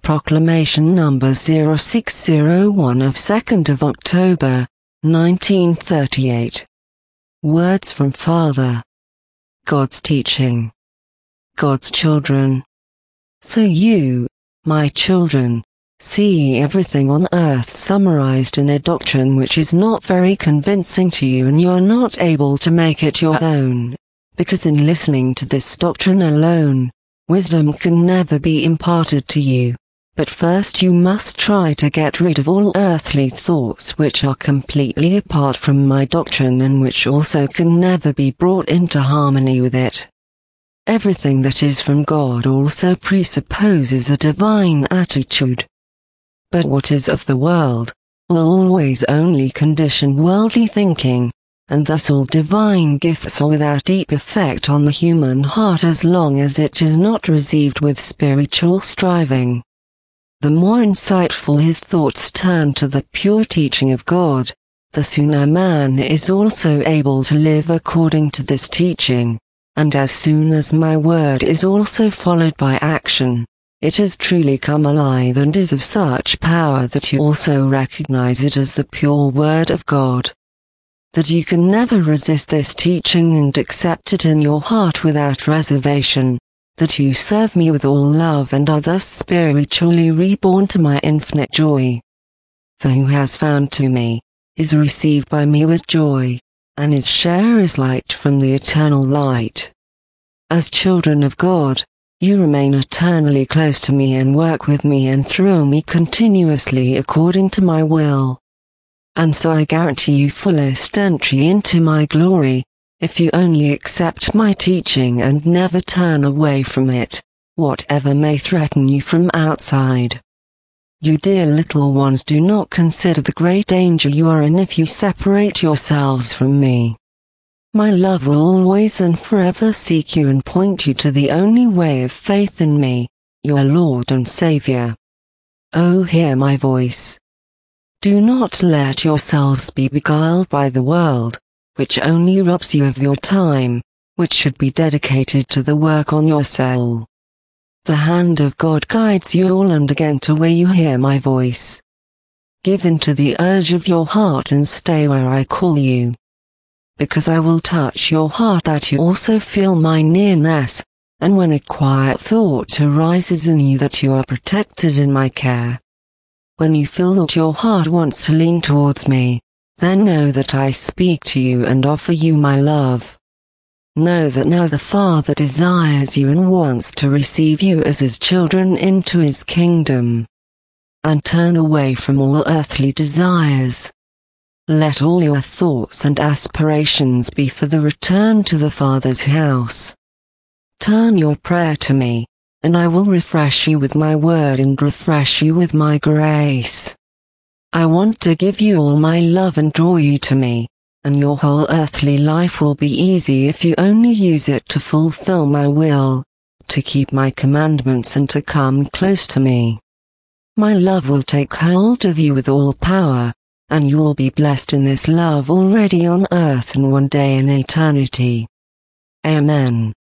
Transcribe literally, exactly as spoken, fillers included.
Proclamation number zero six zero one of second of October, nineteen thirty-eight. Words from Father. God's teaching. God's children. So you, my children, see everything on earth summarized in a doctrine which is not very convincing to you, and you are not able to make it your own, because in listening to this doctrine alone, wisdom can never be imparted to you. But first you must try to get rid of all earthly thoughts which are completely apart from my doctrine and which also can never be brought into harmony with it. Everything that is from God also presupposes a divine attitude. But what is of the world will always only condition worldly thinking, and thus all divine gifts are without deep effect on the human heart as long as it is not received with spiritual striving. The more insightful his thoughts turn to the pure teaching of God, the sooner man is also able to live according to this teaching, and as soon as my word is also followed by action, it has truly come alive and is of such power that you also recognize it as the pure word of God. That you can never resist this teaching and accept it in your heart without reservation. That you serve me with all love and are thus spiritually reborn to my infinite joy. For who has found to me, is received by me with joy, and his share is light from the eternal light. As children of God, you remain eternally close to me and work with me and through me continuously according to my will. And so I guarantee you fullest entry into my glory, if you only accept my teaching and never turn away from it, whatever may threaten you from outside. You dear little ones, do not consider the great danger you are in if you separate yourselves from me. My love will always and forever seek you and point you to the only way of faith in me, your Lord and Savior. Oh, hear my voice. Do not let yourselves be beguiled by the world, which only robs you of your time, which should be dedicated to the work on your soul. The hand of God guides you all and again to where you hear my voice. Give in to the urge of your heart and stay where I call you. Because I will touch your heart that you also feel my nearness, and when a quiet thought arises in you that you are protected in my care. When you feel that your heart wants to lean towards me, then know that I speak to you and offer you my love. Know that now the Father desires you and wants to receive you as his children into his kingdom. And turn away from all earthly desires. Let all your thoughts and aspirations be for the return to the Father's house. Turn your prayer to me, and I will refresh you with my word and refresh you with my grace. I want to give you all my love and draw you to me, and your whole earthly life will be easy if you only use it to fulfill my will, to keep my commandments and to come close to me. My love will take hold of you with all power, and you will be blessed in this love already on earth and one day in eternity. Amen.